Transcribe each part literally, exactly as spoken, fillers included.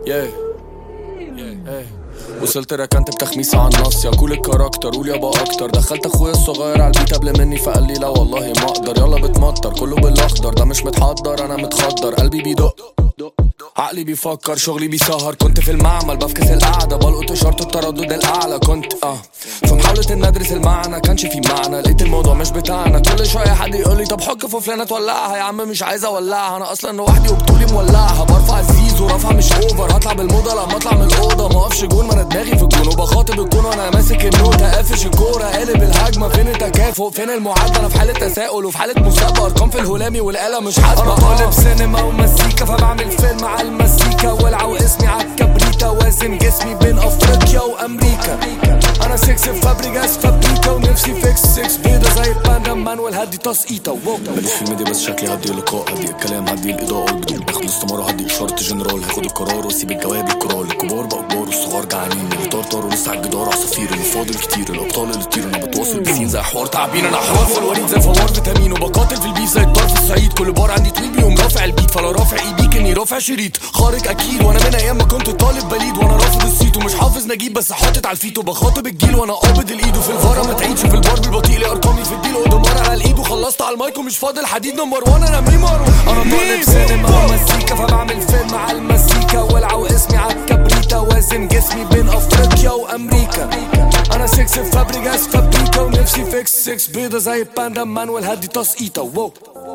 yeah. yeah. وصلت ركنت بتخميسة على النص يا كل الكاركتر قول يابا اكتر. دخلت اخويا الصغير على البيت قبل مني فقال لي لا والله ما اقدر. يلا بتمطر كله بالاخضر ده مش متحضر انا متخدر. قلبي بيدق عقلي بيفكر شغلي بيسهر. كنت في المعمل بفكس القعدة بلقط اشارة التردد الاعلى. كنت اه في محاولة ان ادرس المعنى كانش في معنى. لقيت الموضوع مش بتاعنا. كل شوية حد يقولي طب حك في فلانة تولعها. يا عم مش عايز اولعها انا اصلا لوحدي وبطولي مولعها. برفع الزيز ورفع مش اوفر. هطلع بالموضة لما اطلع من الاوضة. ما اقفش جون ما انا دماغي في الجون وبخاطب الجون وانا ماسك النوتة. قافش الكورة قالب الهجمة. فين التكافؤ فين المعادلة؟ انا في حالة تساؤل وفي حالة مسابقة. ارقام في الهلامي والآلة مش حاسبة. انا طالب سينما ومزيكا فبعمل فيلم على المزيكا. والع واسمي عالكبريتا وازن جسمي بين افريقيا وامريكا. انا سكس في فابريجاس فابريكا ونفسي فيكس سكس بيضة زي الباندا مان والهدي تسقيطة. ماليش في الميديا بس شكلي هدي اللقاء هدي الكلام هدي الاضاءة بدون باخد استمارة هدي اشارة جنرال. هاخد القرار واسيب الجواب الكرال. الكبار بقى كبار والصغار جعانين. اللي طرطر ولسه على الجدار عصافير. اللي فاضل كتير الابطال اللي طير. انا بتواصل بسين زي حوار تعبين. انا حوار في الوريد زي فوار فيتامين. وبقاتل في البيس زي الطرف في الصعيد. كل بار عندي تويت بيقوم رافع البيت. فلا رافع ايدي كني رافع شريط خارق اكيد. وانا من ايام ما كنت طالب بليد وانا رافض السيت ومش حافظ نجيب بس حاطط على الفيت. وبخاطب الجيل وانا قابض الايد. وفي الفاره ما تعيدش في البار بالبطيء. لي ارقامي في الديل ودمار على الايد. وخلصت على المايك ومش فاضل حديد. نمبر وان انا ميمار. انا طالب سينما ومزيكا فبعمل فيلم على المزيكا. والع واسمي عالكبريتا وازن جسمي بين افريقيا وامريكا. انا سكس في فابريجاس فابريكا ونفسي فيكس سكس بيضة زي الباندا مان والهدي تسقيطة. واو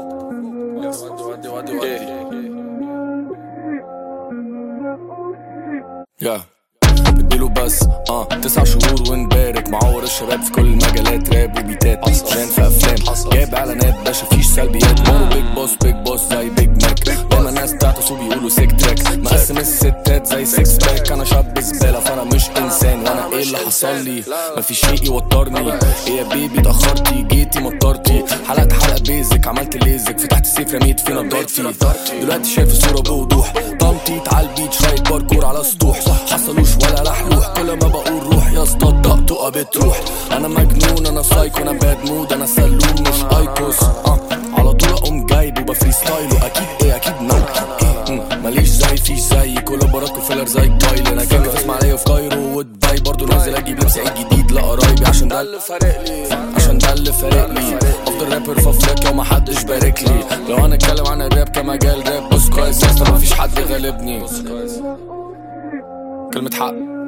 يا بديله بس اه تسع شهور ونبارك. معور الشباب في كل المجالات. راب وبيتات جان في افلام جايب اعلانات باشا فيش سلبيات. مورو بيج بوس بيج بوس زي بيج ماك. دايما الناس تعتصوا بيقولوا سيك تراك. مقسم الستات زي سيكس باك. انا شاب زبالة فانا مش انسان. وانا ايه اللي حصل لي مفيش شيء يوترني. ايه يا بيبي اتاخرتي جيتي مطرتي. حلقت حلقة بيزك عملت ليزك. فتحت السيف رميت في نضارتي. دلوقتي شايف الصورة بوضوح. طمطيت على البيت شوية باركور على سطوح. حصلوش ولا لحلوح. كل ما بقول روح يا اسطى الطقطقة بتروح. انا مجنون انا سايكو انا باد مود. انا سلوم مش ايكوس اه على طول اقوم جايب وبفري ستايل. واكيد ايه اكيد نو ايه ماليش زي فيش زي كل براكو فيلر زي كايل. انا كان في اسماعيلية في كايرو ودبي برضو نازل اجيب لبس عيد جديد لقرايبي. عشان ده اللي فارق لي عشان ده اللي فارق لي. افضل رابر في افريقيا ومحدش بارك لي. لو هنتكلم عن الراب كمجال راب بص كويس يا اسطى مفيش حد غالبني. كلمة حق